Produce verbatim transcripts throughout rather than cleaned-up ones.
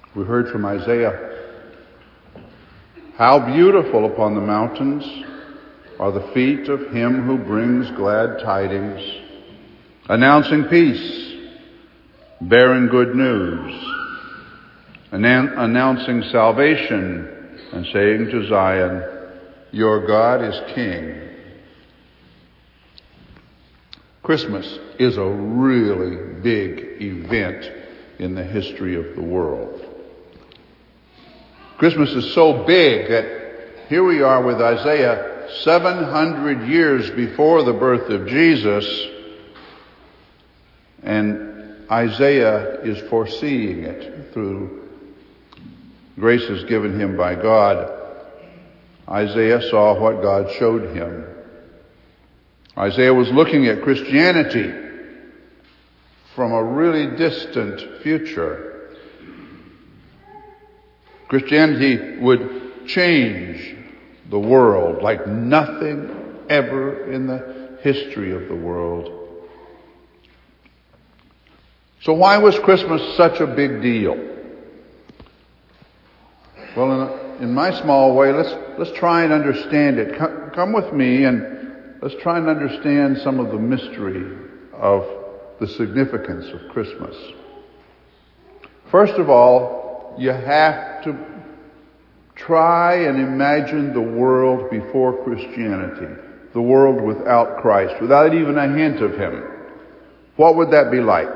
We heard from Isaiah, "How beautiful upon the mountains are the feet of him who brings glad tidings, announcing peace, bearing good news, annou- announcing salvation, and saying to Zion, your God is King." Christmas is a really big event in the history of the world. Christmas is so big that here we are with Isaiah seven hundred years before the birth of Jesus, and Isaiah is foreseeing it through graces given him by God. Isaiah saw what God showed him. Isaiah was looking at Christianity from a really distant future. Christianity would change the world like nothing ever in the history of the world. So why was Christmas such a big deal? Well, in, a, in my small way, let's let's try and understand it. Come, come with me and let's try and understand some of the mystery of the significance of Christmas. First of all, you have to try and imagine the world before Christianity, the world without Christ, without even a hint of him. What would that be like?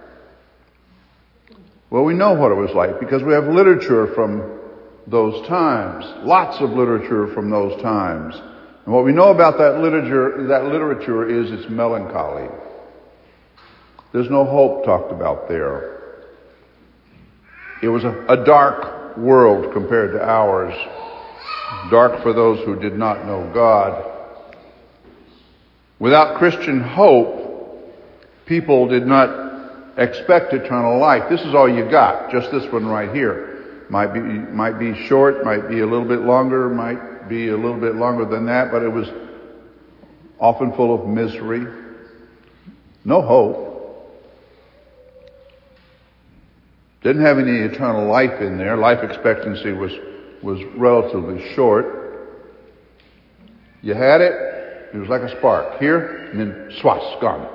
Well, we know what it was like because we have literature from those times, lots of literature from those times. And what we know about that literature, that literature is it's melancholy. There's no hope talked about there. It was a, a dark world compared to ours. Dark for those who did not know God. Without Christian hope, people did not expect eternal life. This is all you got, just this one right here. Might be, might be short, might be a little bit longer, might be a little bit longer than that, but it was often full of misery. No hope. Didn't have any eternal life in there. Life expectancy was, was relatively short. You had it, it was like a spark. Here, and then swass, gone.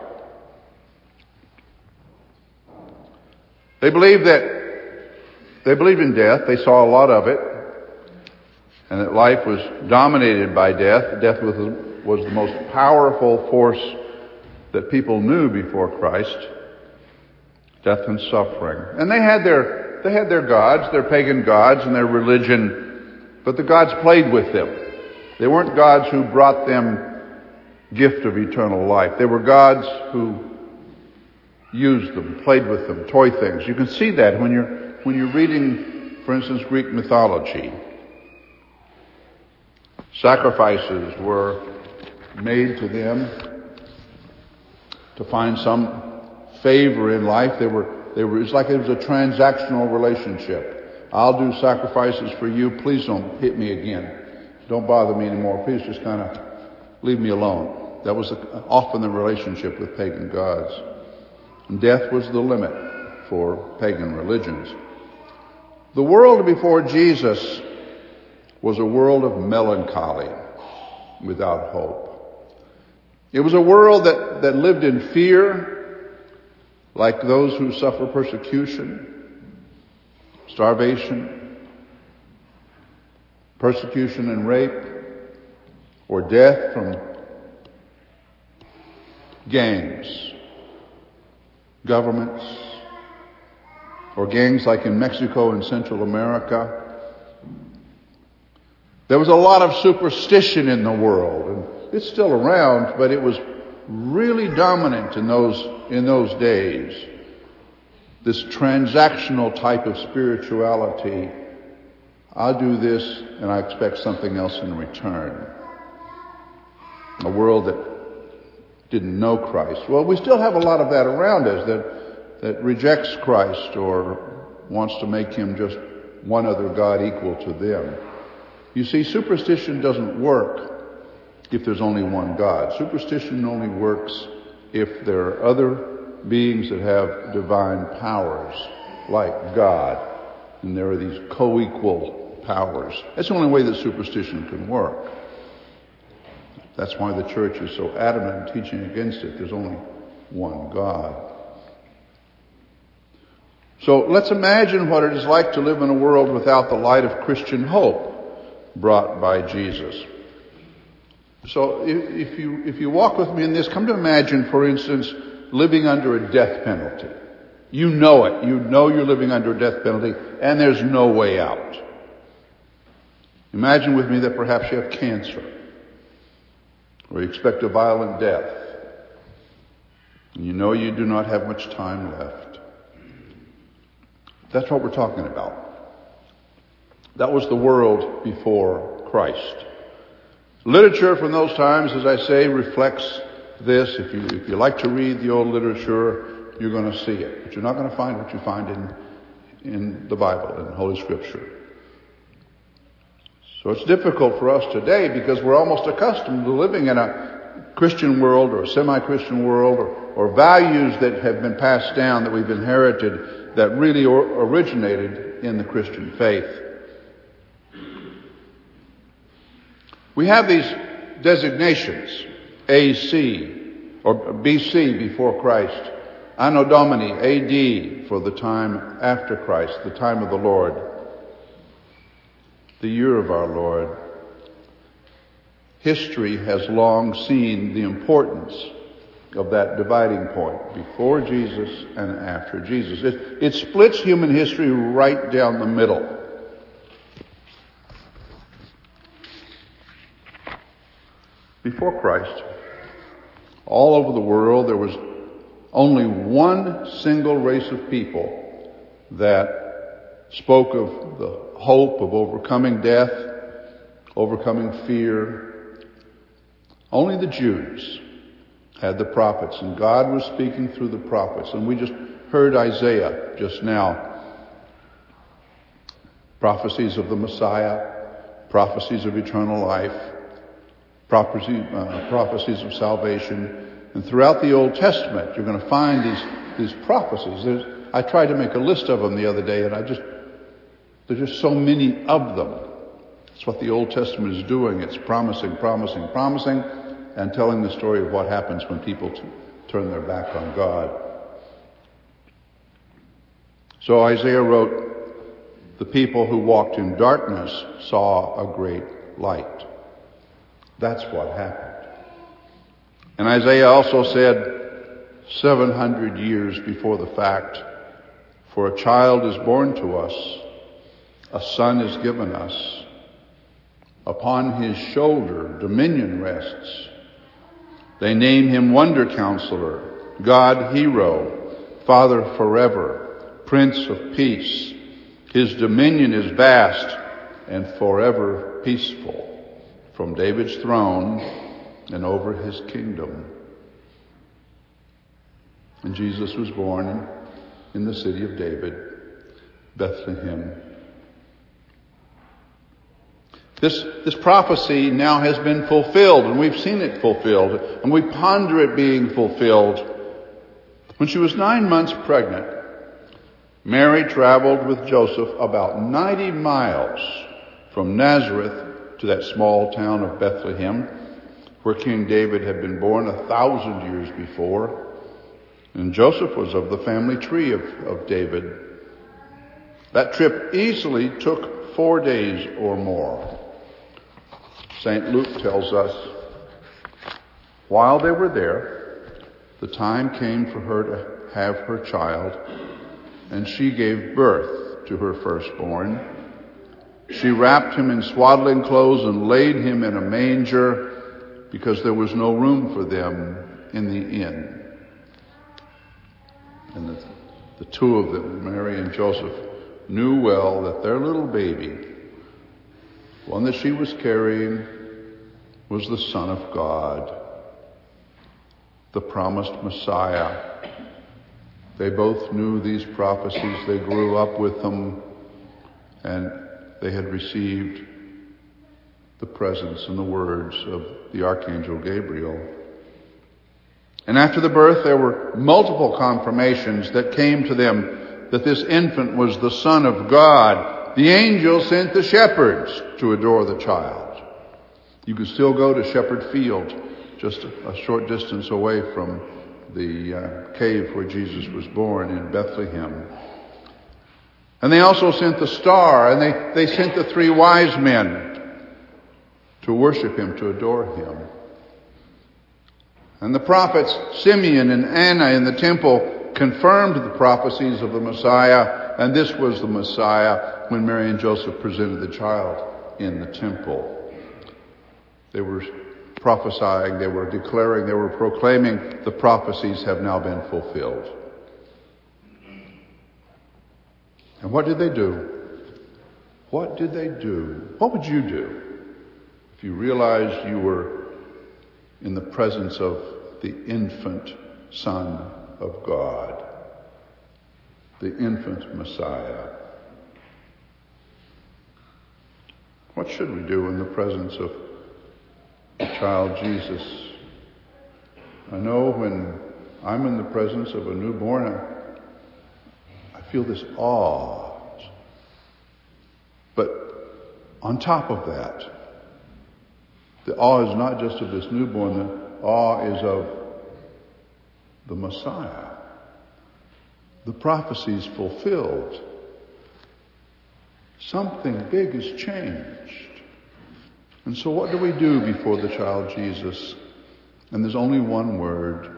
They believed that, they believed in death. They saw a lot of it. And that life was dominated by death. Death was, was the most powerful force that people knew before Christ. Death and suffering. And they had their, they had their gods, their pagan gods and their religion, but the gods played with them. They weren't gods who brought them gift of eternal life. They were gods who used them, played with them, toy things. You can see that when you're, when you're reading, for instance, Greek mythology. Sacrifices were made to them to find some favor in life. They were, they were, it's like it was a transactional relationship. I'll do sacrifices for you. Please don't hit me again. Don't bother me anymore. Please just kind of leave me alone. That was often the relationship with pagan gods. And death was the limit for pagan religions. The world before Jesus was a world of melancholy without hope. It was a world that, that lived in fear, like those who suffer persecution, starvation, persecution and rape, or death from gangs, governments, or gangs like in Mexico and Central America. There was a lot of superstition in the world, and it's still around, but it was really dominant in those in those days. This transactional type of spirituality. I'll do this and I expect something else in return. A world that didn't know Christ. Well, we still have a lot of that around us that that rejects Christ or wants to make him just one other God equal to them. You see, superstition doesn't work if there's only one God. Superstition only works if there are other beings that have divine powers like God. And there are these co-equal powers. That's the only way that superstition can work. That's why the church is so adamant in teaching against it. There's only one God. So let's imagine what it is like to live in a world without the light of Christian hope brought by Jesus. So if, if you if you walk with me in this, come to imagine, for instance, living under a death penalty. You know it. You know you're living under a death penalty, and there's no way out. Imagine with me that perhaps you have cancer, or you expect a violent death, and you know you do not have much time left. That's what we're talking about. That was the world before Christ. Literature from those times, as I say, reflects this. If you if you like to read the old literature, you're going to see it. But you're not going to find what you find in in the Bible, in Holy Scripture. So it's difficult for us today because we're almost accustomed to living in a Christian world or a semi-Christian world, or, or values that have been passed down, that we've inherited, that really or, originated in the Christian faith. We have these designations, A C or B C before Christ, Anno Domini, A D for the time after Christ, the time of the Lord, the year of our Lord. History has long seen the importance of that dividing point before Jesus and after Jesus. It, it splits human history right down the middle. Before Christ, all over the world, there was only one single race of people that spoke of the hope of overcoming death, overcoming fear. Only the Jews had the prophets, and God was speaking through the prophets. And we just heard Isaiah just now. Prophecies of the Messiah, prophecies of eternal life, prophecy, uh, prophecies of salvation. And throughout the Old Testament, you're going to find these, these prophecies. There's, I tried to make a list of them the other day, and I just, there's just so many of them. That's what the Old Testament is doing. It's promising, promising, promising, and telling the story of what happens when people t- turn their back on God. So Isaiah wrote, the people who walked in darkness saw a great light. That's what happened. And Isaiah also said, seven hundred years before the fact, for a child is born to us, a son is given us. Upon his shoulder dominion rests. They name him Wonder Counselor, God Hero, Father forever, Prince of Peace. His dominion is vast and forever peaceful, from David's throne and over his kingdom. And Jesus was born in the city of David, Bethlehem. This, this prophecy now has been fulfilled, and we've seen it fulfilled, and we ponder it being fulfilled. When she was nine months pregnant, Mary traveled with Joseph about ninety miles from Nazareth to that small town of Bethlehem, where King David had been born a thousand years before. And Joseph was of the family tree of, of David. That trip easily took four days or more. Saint Luke tells us, while they were there, the time came for her to have her child, and she gave birth to her firstborn. She wrapped him in swaddling clothes and laid him in a manger because there was no room for them in the inn. And the, the two of them, Mary and Joseph, knew well that their little baby, one that she was carrying, was the Son of God, the promised Messiah. They both knew these prophecies. They grew up with them, and they had received the presence and the words of the Archangel Gabriel. And after the birth, there were multiple confirmations that came to them that this infant was the Son of God, the angel sent the shepherds to adore the child. You can still go to Shepherd Field, just a, a short distance away from the uh, cave where Jesus was born in Bethlehem. And they also sent the star, and they, they sent the three wise men to worship him, to adore him. And the prophets Simeon and Anna in the temple confirmed the prophecies of the Messiah, and this was the Messiah when Mary and Joseph presented the child in the temple. They were prophesying, they were declaring, they were proclaiming the prophecies have now been fulfilled. And what did they do? What did they do? What would you do if you realized you were in the presence of the infant Son of God, the infant Messiah? What should we do in the presence of the child Jesus? I know when I'm in the presence of a newborn, I I feel this awe. But on top of that, the awe is not just of this newborn, the awe is of the Messiah. The prophecies fulfilled. Something big has changed. And so what do we do before the child Jesus? And there's only one word.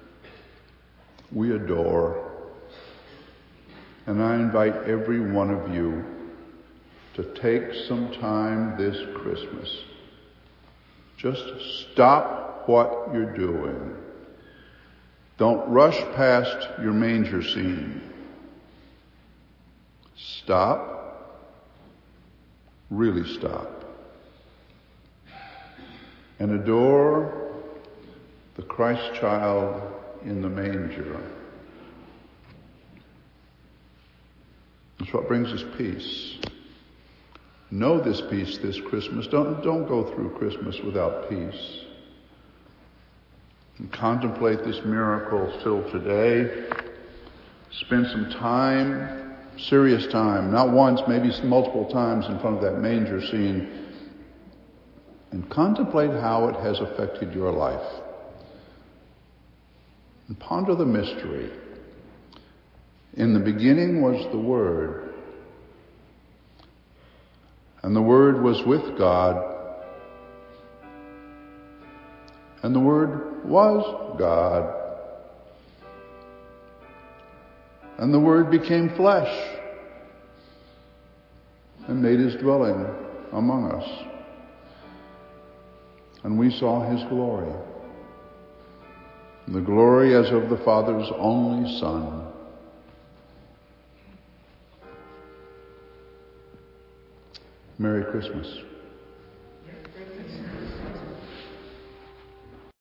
We adore. And I invite every one of you to take some time this Christmas. Just stop what you're doing. Don't rush past your manger scene. Stop. Really stop. And adore the Christ child in the manger. It's what brings us peace. Know this peace this Christmas. Don't, don't go through Christmas without peace. And contemplate this miracle still today. Spend some time, serious time, not once, maybe multiple times in front of that manger scene. And contemplate how it has affected your life. And ponder the mystery. In the beginning was the Word, and the Word was with God, and the Word was God, and the Word became flesh and made his dwelling among us, and we saw his glory, the glory as of the Father's only Son. Merry Christmas.